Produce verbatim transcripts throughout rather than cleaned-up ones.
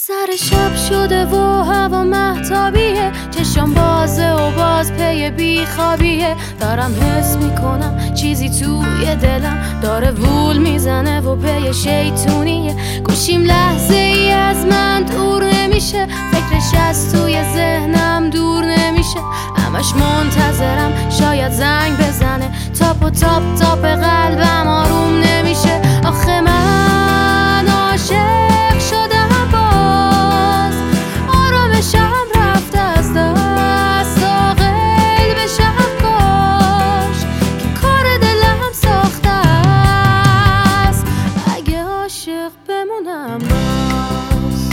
سر شب شده و هوا مهتابیه، چشم بازه و باز پی بیخوابیه. دارم حس میکنم چیزی توی دلم داره وول میزنه و پی شیطونیه. گوشیم لحظه ای از من دور نمیشه، فکرش از توی ذهنم دور نمیشه. همش منتظرم شاید زنگ بزنه، تاپ و تاپ تاپ قلبم آروم نمیشه. آخه من عاشق شدم باز، آرامشم رفت از دست، عاقل بشم کاش که کار دلم ساخته است. اگه عاشق بمونم باز،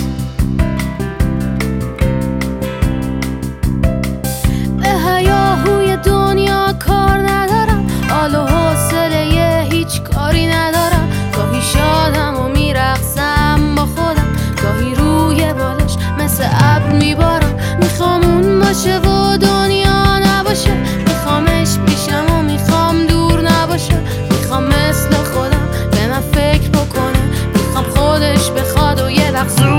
به هیاهوی دنیا کار ندارم، حال و حوصله هیچ کاری ندارم. گاهی شادم و میرقصم با خودم، گاهی روی بالش مثل ابر میبارم. میخوام اون باشه و دنیا نباشه، میخوامش پیشم و میخوام دور نباشه. میخوام مثل خودم به من فکر بکنه، میخوام خودش بخواد و یه لحظه